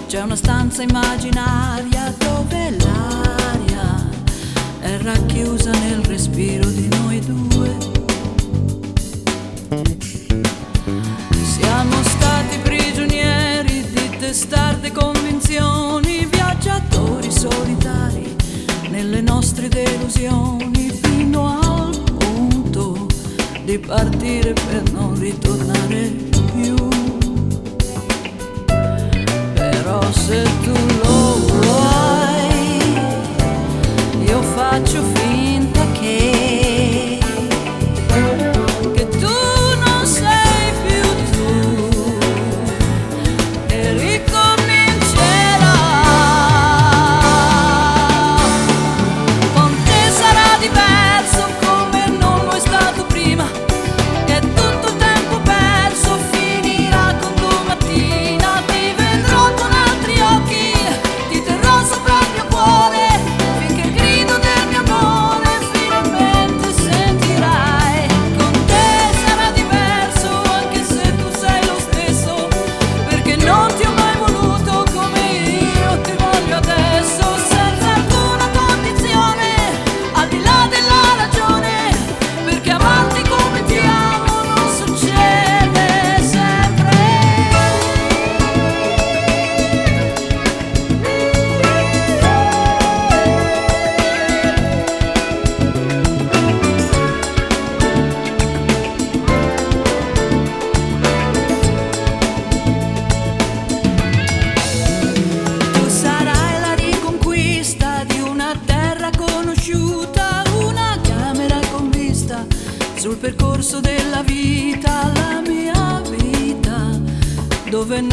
C'è una stanza immaginaria dove l'aria è racchiusa nel respiro di noi due. Siamo stati prigionieri di testarde convinzioni, viaggiatori solitari nelle nostre delusioni, fino al punto di partire per non ritornare più. Però se tu lo vuoi, io faccio finta che tu non sei più tu, e ricomincerò. Con te sarà diverso come non lo è stato prima, che tutto il tempo perso finirà con domattina. Ti vedrò con altri occhi, ti terrò sopra il mio cuore, finché il grido del mio amore finalmente sentirai. Con te sarà diverso anche se tu sei lo stesso, perché non ti ho mai voluto come io ti voglio adesso, senza alcuna condizione, al di là della ragione, perché amarti come ti amo non succede sempre. Tu sarai la riconquista di una terra conosciuta, una camera con vista sul percorso della vita, la mia vita, dove